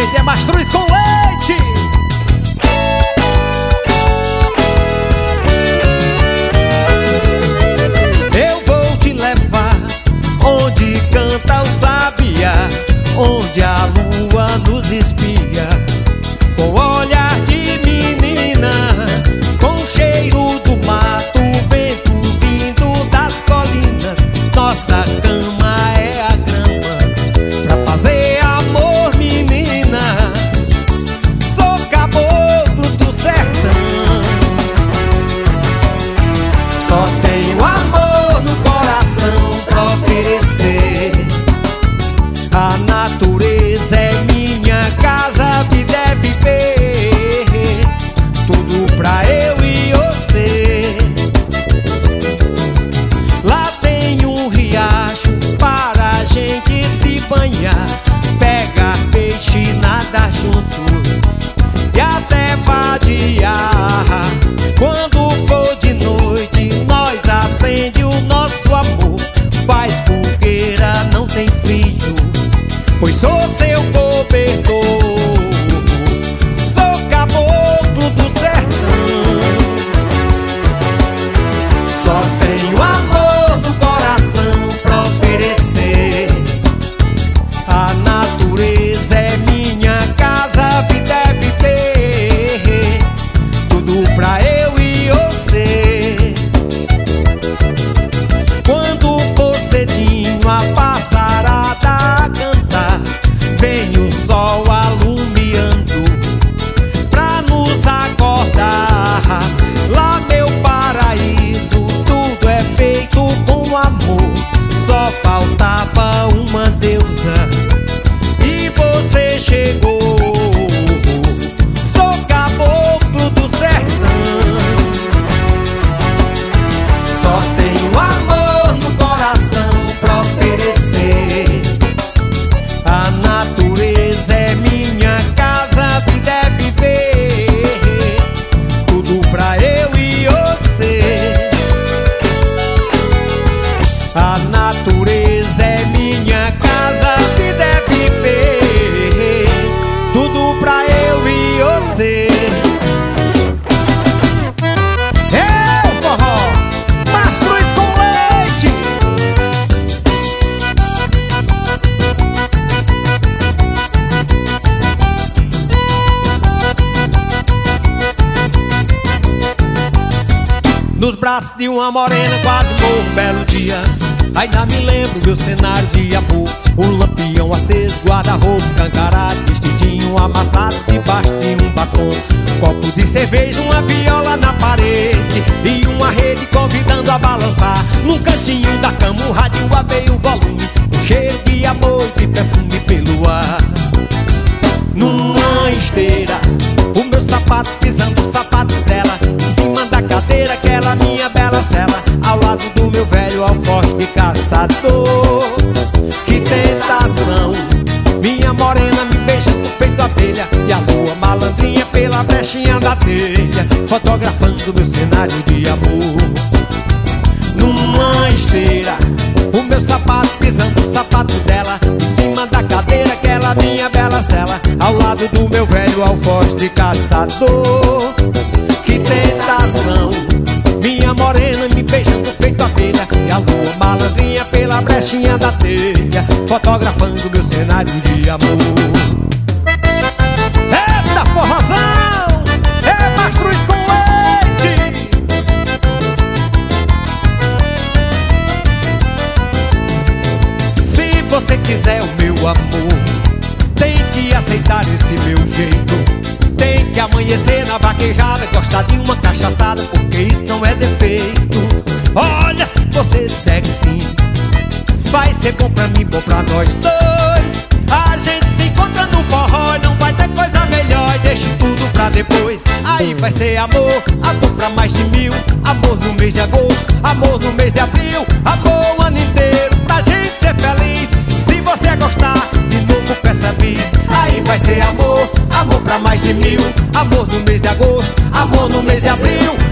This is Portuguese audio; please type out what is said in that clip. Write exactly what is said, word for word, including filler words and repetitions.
gente é mastruz com leite. Eu vou te levar onde canta o sabiá, onde a lua nos espia, com olhar de menina, com cheiro do mato, vento vindo das colinas. Nossa cama é a grama pra fazer amor, menina. Sou caboclo do sertão, só tenho amor no coração pra oferecer. A natureza é minha casa, a vida é viver, tudo pra eu e você. Lá tem um riacho para a gente se banhar, pegar peixe e nadar juntos e até vadiar. Quando for de noite, nós acende o nosso amor, faz fogueira, não tem frio, pois sou seu cobertor. Sou caboclo do sertão, só tenho amor no coração pra oferecer. A natureza é minha casa, a vida é viver, tudo pra eu e você. Quando for cedinho a passarada cantar, vem o sol alumiando pra nos acordar. Lá meu paraíso, tudo é feito com amor, só faltava uma deusa e você chegou. Sou caboclo do sertão, só tenho amor no coração pra oferecer. A natureza é minha casa, a vida é viver, tudo pra eu e você. A natureza é minha casa, a vida é viver, tudo pra eu e você. É o forró, mastruz com leite. Nos braços de uma morena quase morro um belo dia, ainda me lembro meu cenário de amor. Um lampião aceso, guarda-roupa escancarado, vestidinho amassado debaixo de um batom, copo de cerveja, uma viola na parede e uma rede convidando a balançar. Num cantinho da cama o rádio a meio volume, um cheiro de amor e perfume pelo ar. Numa esteira, o meu sapato pisando o sapato dela, em cima da cadeira aquela minha bela cela, ao lado do meu velho alforje caçador. Que tentação, minha morena me beijando feito abelha, e a lua malandrinha pela brechinha da telha, fotografando meu cenário de amor. Numa esteira, o meu sapato pisando o sapato dela, em cima da cadeira aquela minha bela cela, ao lado do meu velho alforje de caçador. Que tentação, minha morena me beijando feito abelha, e a lua malandrinha pela brechinha da telha, fotografando meu cenário de amor. Eita forrozão, é mastruz com leite. Se você quiser o meu amor, tem que aceitar esse meu jeito. Tem que amanhecer na vaquejada, gostar de uma cachaçada, porque isso não é defeito. Olha, se você disser que sim, vai ser bom pra mim, bom pra nós dois. A gente se encontra no forró, não vai ter coisa melhor, deixe tudo pra depois. Aí vai ser amor, amor pra mais de mil, amor no mês de agosto, amor no mês de abril, amor o ano inteiro, pra gente ser feliz. Se você gostar, de novo peça bis. Aí vai ser amor, amor pra mais de mil, amor no mês de agosto, amor no mês de abril,